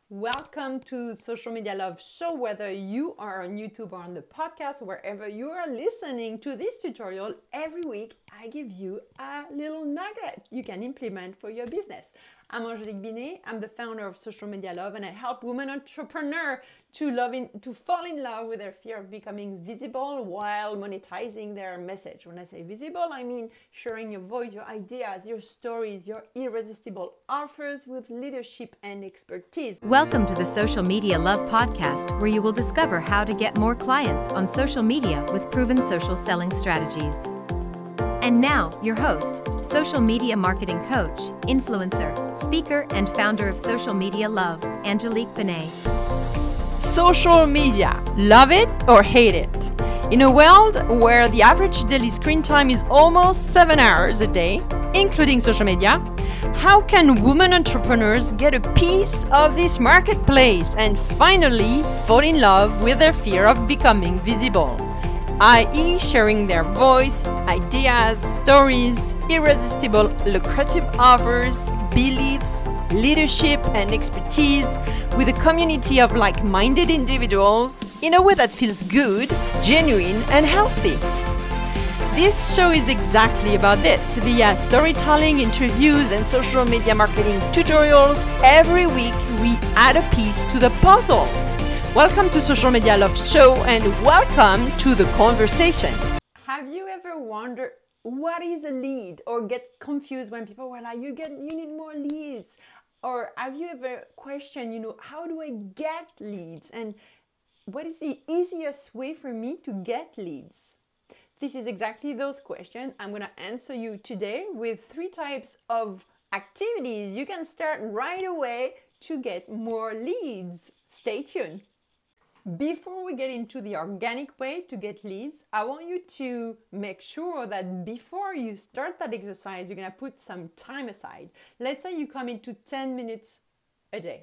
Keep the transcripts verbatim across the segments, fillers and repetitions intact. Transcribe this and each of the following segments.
Welcome to Social Media Love Show. Whether you are on YouTube or on the podcast, wherever you are listening to this tutorial, every week I give you a little nugget you can implement for your business. I'm Angelique Binet. I'm the founder of Social Media Love, and I help women entrepreneurs to love in, to fall in love with their fear of becoming visible while monetizing their message. When I say visible, I mean sharing your voice, your ideas, your stories, your irresistible offers with leadership and expertise. Welcome to the Social Media Love podcast, where you will discover how to get more clients on social media with proven social selling strategies. And now, your host, social media marketing coach, influencer, speaker, and founder of Social Media Love, Angelique Binet. Social media, love it or hate it. In a world where the average daily screen time is almost seven hours a day, including social media, how can women entrepreneurs get a piece of this marketplace and finally fall in love with their fear of becoming visible? that is sharing their voice, ideas, stories, irresistible lucrative offers, beliefs, leadership, and expertise with a community of like-minded individuals in a way that feels good, genuine, and healthy. This show is exactly about this. Via storytelling, interviews, and social media marketing tutorials, every week we add a piece to the puzzle. Welcome to Social Media Love Show and welcome to the conversation. Have you ever wondered what is a lead or get confused when people were like, you get, you need more leads? Or have you ever questioned, you know, how do I get leads? And what is the easiest way for me to get leads? This is exactly those questions I'm going to answer you today with three types of activities you can start right away to get more leads. Stay tuned. Before we get into the organic way to get leads, I want you to make sure that before you start that exercise, you're going to put some time aside. Let's say you come into ten minutes a day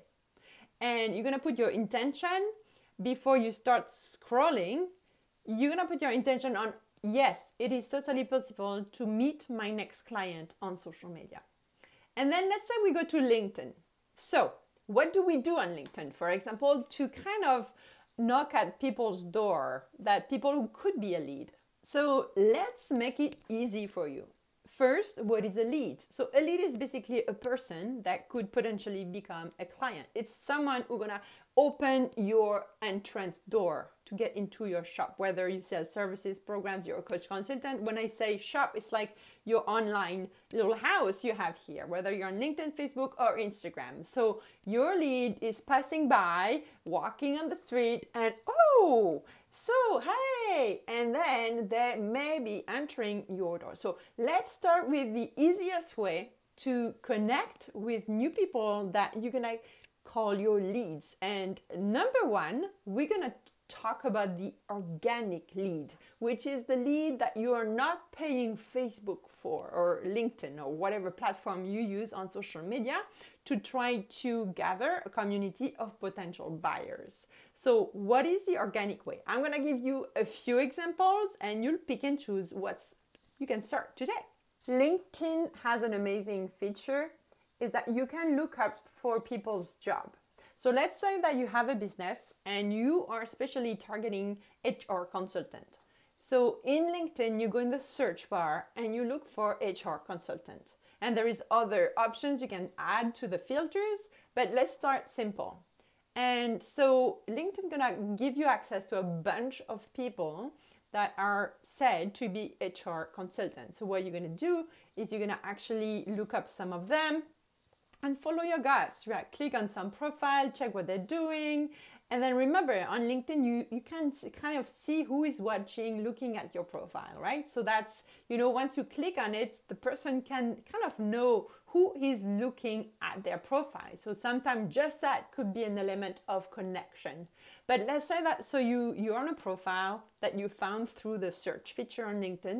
and you're going to put your intention before you start scrolling. You're going to put your intention on, yes, it is totally possible to meet my next client on social media. And then let's say we go to LinkedIn. So what do we do on LinkedIn, for example, to kind of knock at people's door, that people who could be a lead? So let's make it easy for you. First, what is a lead? So a lead is basically a person that could potentially become a client. It's someone who's gonna open your entrance door to get into your shop, whether you sell services, programs, you're a coach consultant. When I say shop, it's like your online little house you have here, whether you're on LinkedIn, Facebook, or Instagram. So your lead is passing by, walking on the street, and oh, so hey, and then they may be entering your door. So let's start with the easiest way to connect with new people that you're gonna call your leads. And number one, we're gonna talk about the organic lead, which is the lead that you are not paying Facebook for or LinkedIn or whatever platform you use on social media to try to gather a community of potential buyers. So what is the organic way? I'm going to give you a few examples and you'll pick and choose what's you can start today. LinkedIn has an amazing feature is that you can look up for people's job. So let's say that you have a business and you are especially targeting H R consultant. So in LinkedIn, you go in the search bar and you look for H R consultant. And there is other options you can add to the filters, but let's start simple. And so LinkedIn gonna give you access to a bunch of people that are said to be H R consultants. So what you're gonna do is you're gonna actually look up some of them and follow your guts, right? Click on some profile, check what they're doing. And then remember, on LinkedIn, you, you can kind of see who is watching, looking at your profile, right? So that's, you know, once you click on it, the person can kind of know who is looking at their profile. So sometimes just that could be an element of connection. But let's say that, so you, you're on a profile that you found through the search feature on LinkedIn,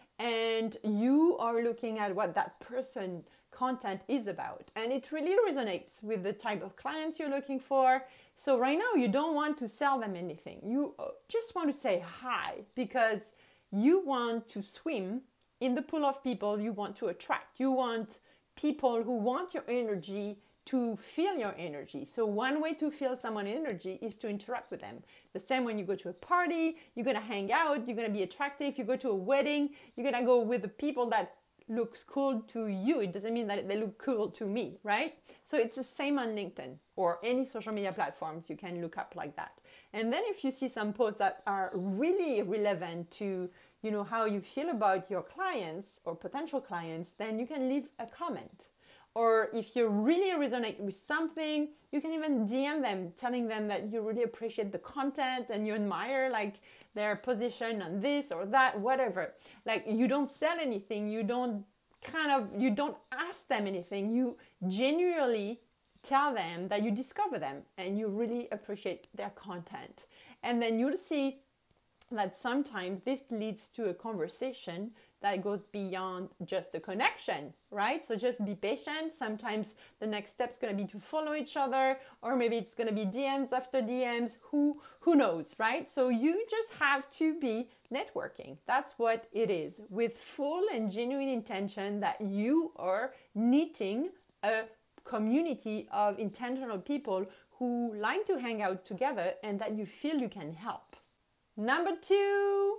and you are looking at what that person content is about. And it really resonates with the type of clients you're looking for. So right now you don't want to sell them anything. You just want to say hi because you want to swim in the pool of people you want to attract. You want people who want your energy to feel your energy. So one way to feel someone's energy is to interact with them. The same when you go to a party, you're gonna hang out, you're gonna be attractive. You go to a wedding, you're gonna go with the people that looks cool to you. It doesn't mean that they look cool to me, right? So it's the same on LinkedIn or any social media platforms you can look up like that. And then if you see some posts that are really relevant to, you know, how you feel about your clients or potential clients, then you can leave a comment. Or if you really resonate with something, you can even D M them, telling them that you really appreciate the content and you admire like their position on this or that, whatever. Like you don't sell anything, you don't kind of, you don't ask them anything. You genuinely tell them that you discover them and you really appreciate their content. And then you'll see that sometimes this leads to a conversation that goes beyond just a connection, right? So just be patient. Sometimes the next step is going to be to follow each other, or maybe it's going to be D Ms after D Ms. Who who knows, right? So you just have to be networking. That's what it is, with full and genuine intention that you are knitting a community of intentional people who like to hang out together and that you feel you can help. Number two,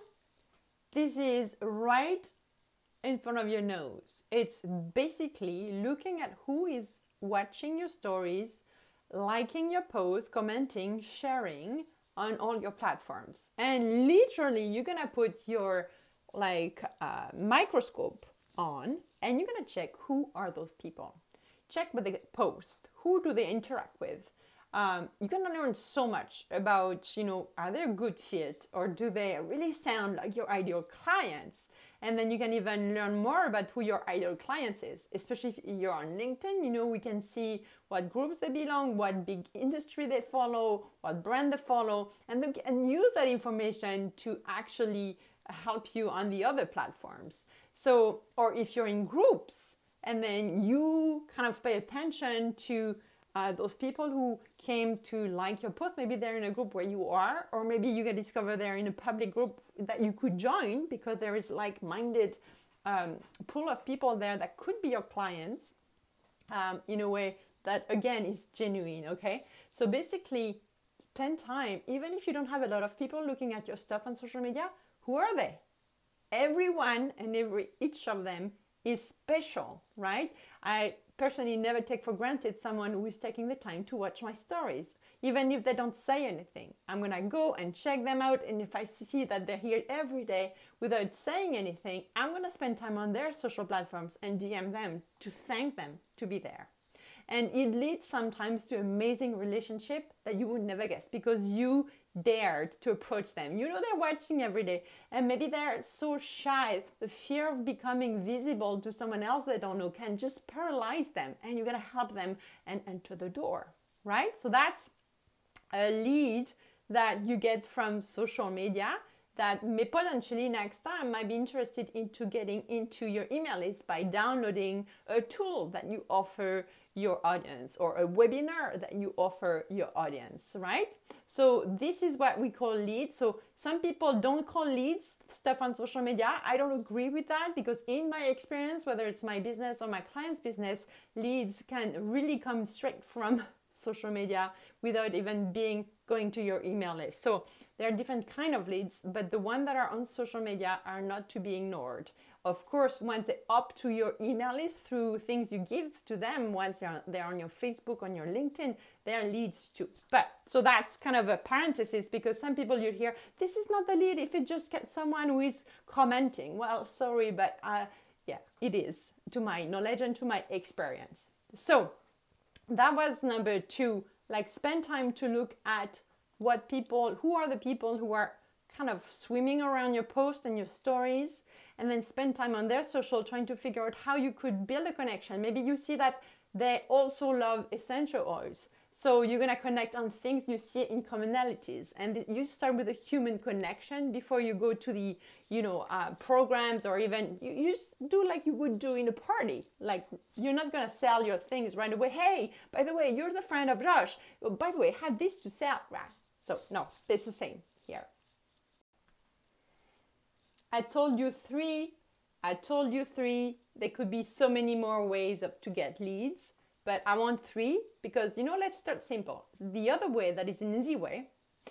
this is right in front of your nose. It's basically looking at who is watching your stories, liking your posts, commenting, sharing on all your platforms. And literally, you're gonna put your like uh, microscope on and you're gonna check who are those people. Check what they post. Who do they interact with? Um, you're gonna learn so much about, you know, are they a good fit or do they really sound like your ideal clients? And then you can even learn more about who your ideal clients is, especially if you're on LinkedIn. You know, we can see what groups they belong, what big industry they follow, what brand they follow, and, they, and use that information to actually help you on the other platforms. So, or if you're in groups and then you kind of pay attention to Uh, those people who came to like your post, maybe they're in a group where you are, or maybe you can discover they're in a public group that you could join because there is like-minded um, pool of people there that could be your clients um, in a way that, again, is genuine, okay? So basically, spend time, even if you don't have a lot of people looking at your stuff on social media, who are they? Everyone and every each of them is special, right? I personally never take for granted someone who is taking the time to watch my stories, even if they don't say anything. I'm gonna go and check them out, and if I see that they're here every day without saying anything, I'm gonna spend time on their social platforms and D M them to thank them to be there. And it leads sometimes to amazing relationship that you would never guess because you dared to approach them. You know they're watching every day and maybe they're so shy. The fear of becoming visible to someone else they don't know can just paralyze them, and you're gonna help them and enter the door, right? So that's a lead that you get from social media that may potentially next time might be interested into getting into your email list by downloading a tool that you offer your audience or a webinar that you offer your audience, right? So this is what we call leads. So some people don't call leads stuff on social media. I don't agree with that because in my experience, whether it's my business or my client's business, leads can really come straight from social media without even being going to your email list. So there are different kind of leads, but the ones that are on social media are not to be ignored. Of course, once they opt to your email list through things you give to them, once they're, they're on your Facebook, on your LinkedIn, they're leads too. But so that's kind of a parenthesis because some people you hear, this is not the lead if it just gets someone who is commenting. Well, sorry, but uh, yeah, it is to my knowledge and to my experience. So that was number two, like spend time to look at what people, who are the people who are kind of swimming around your post and your stories, and then spend time on their social trying to figure out how you could build a connection. Maybe you see that they also love essential oils. So you're going to connect on things you see in commonalities, and you start with a human connection before you go to the, you know, uh, programs, or even you, you just do like you would do in a party. Like you're not going to sell your things right away. Hey, by the way, you're the friend of Josh. Oh, by the way, I have this to sell. Right? So no, it's the same here. I told you three. I told you three. There could be so many more ways of, to get leads. but I want three because, you know, let's start simple. The other way that is an easy way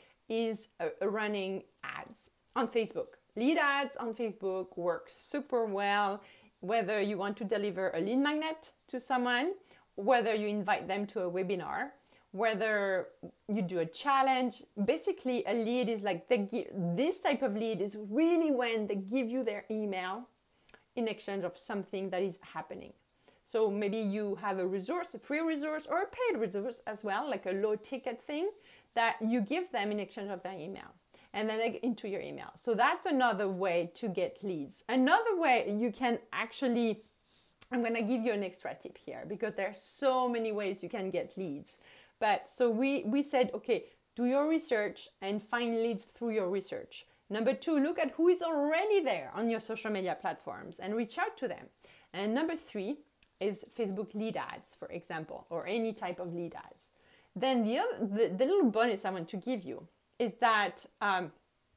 is uh, running ads on Facebook. Lead ads on Facebook work super well, whether you want to deliver a lead magnet to someone, whether you invite them to a webinar, whether you do a challenge. Basically, a lead is like, they give, this type of lead is really when they give you their email in exchange of something that is happening. So maybe you have a resource, a free resource or a paid resource as well, like a low ticket thing that you give them in exchange of their email. And then they get into your email. So that's another way to get leads. Another way you can actually, I'm gonna give you an extra tip here because there are so many ways you can get leads. But so we, we said, okay, do your research and find leads through your research. Number two, look at who is already there on your social media platforms and reach out to them. And number three is Facebook lead ads, for example, or any type of lead ads. Then the other, the, the little bonus I want to give you is that um,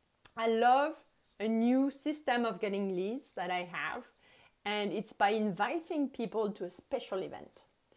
I love a new system of getting leads that I have, and it's by inviting people to a special event.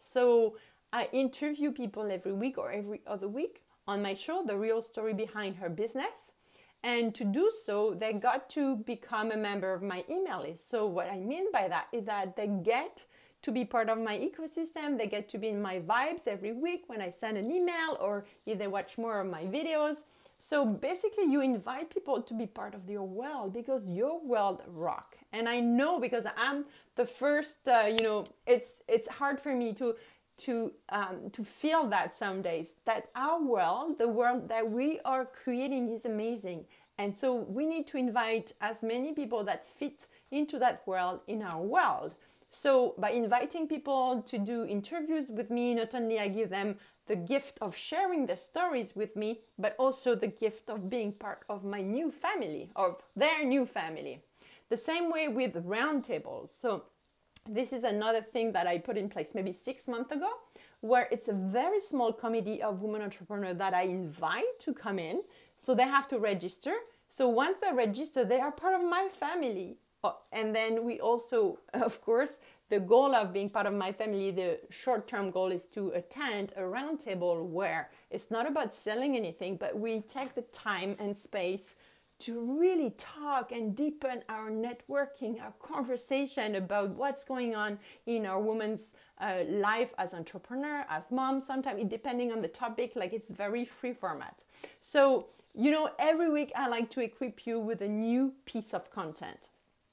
So I interview people every week or every other week on my show, The Real Story Behind Her Business. And to do so, they got to become a member of my email list. So what I mean by that is that they get to be part of my ecosystem. They get to be in my vibes every week when I send an email or if they watch more of my videos. So basically you invite people to be part of your world because your world rock. And I know because I'm the first, uh, you know, it's it's hard for me to to um, to feel that some days that our world, the world that we are creating is amazing. And so we need to invite as many people that fit into that world in our world. So by inviting people to do interviews with me, not only I give them the gift of sharing their stories with me, but also the gift of being part of my new family, of their new family. The same way with roundtables. So this is another thing that I put in place maybe six months ago, where it's a very small committee of women entrepreneurs that I invite to come in. So they have to register. So once they register, they are part of my family. Oh, and then we also, of course, the goal of being part of my family, the short-term goal is to attend a roundtable where it's not about selling anything, but we take the time and space to really talk and deepen our networking, our conversation about what's going on in our woman's uh, life as entrepreneur, as mom, sometimes depending on the topic, like it's very free format. So, you know, every week I like to equip you with a new piece of content.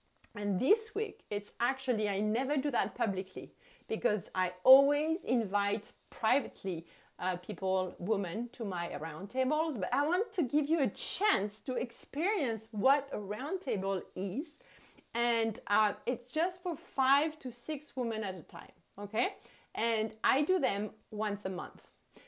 And this week, it's actually, I never do that publicly because I always invite privately uh, people, women, to my roundtables. But I want to give you a chance to experience what a roundtable is. And uh, it's just for five to six women at a time, okay? And I do them once a month.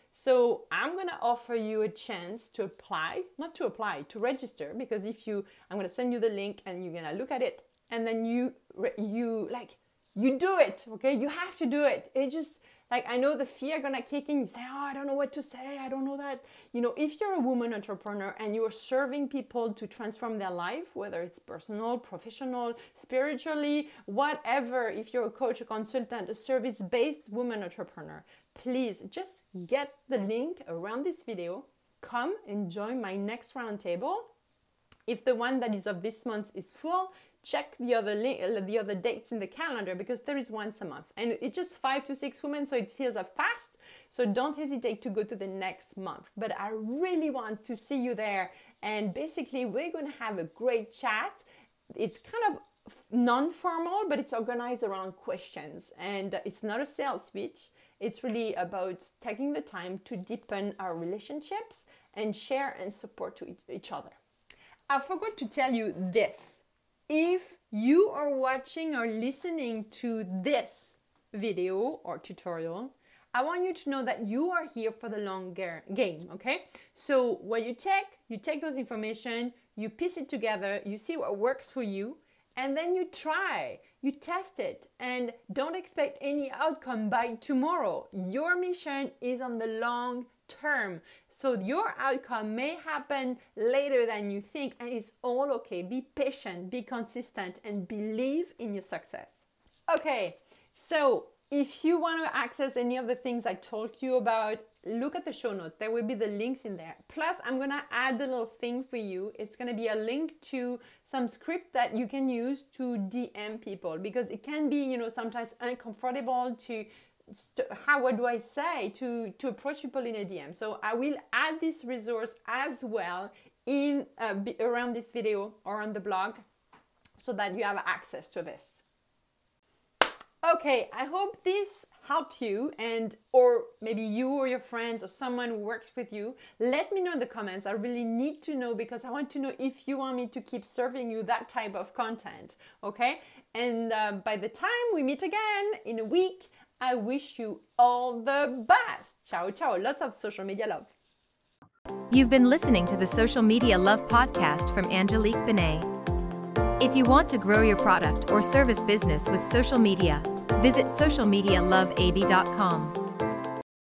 So I'm going to offer you a chance to apply, not to apply, to register. Because if you, I'm going to send you the link and you're going to look at it. And then you, you like, you do it, okay? You have to do it. It just, like, I know the fear gonna kick in. You say, oh, I don't know what to say. I don't know that. You know, if you're a woman entrepreneur and you're serving people to transform their life, whether it's personal, professional, spiritually, whatever, if you're a coach, a consultant, a service-based woman entrepreneur, please just get the link around this video. Come and join my next roundtable. If the one that is of this month is full, check the other link, the other dates in the calendar because there is once a month. And it's just five to six women, so it fills up fast. So don't hesitate to go to the next month. But I really want to see you there. And basically, we're going to have a great chat. It's kind of non-formal, but it's organized around questions. And it's not a sales pitch. It's really about taking the time to deepen our relationships and share and support to each other. I forgot to tell you this. If you are watching or listening to this video or tutorial, I want you to know that you are here for the long game, okay? So what you take, you take those information, you piece it together, you see what works for you, and then you try, you test it, and don't expect any outcome by tomorrow. Your mission is on the long term. So your outcome may happen later than you think, and it's all okay. Be patient, be consistent, and believe in your success. Okay, so if you want to access any of the things I told you about, look at the show notes. There will be the links in there. Plus, I'm going to add the little thing for you. It's going to be a link to some script that you can use to D M people, because it can be, you know, sometimes uncomfortable to, how, what do I say, to, to approach people in a D M. So I will add this resource as well in uh, around this video or on the blog, so that you have access to this. Okay, I hope this helped you, and or maybe you or your friends or someone who works with you. Let me know in the comments. I really need to know, because I want to know if you want me to keep serving you that type of content, okay? And uh, by the time we meet again in a week, I wish you all the best. Ciao, ciao. Lots of social media love. You've been listening to the Social Media Love podcast from Angelique Benet. If you want to grow your product or service business with social media, visit social media love a b dot com.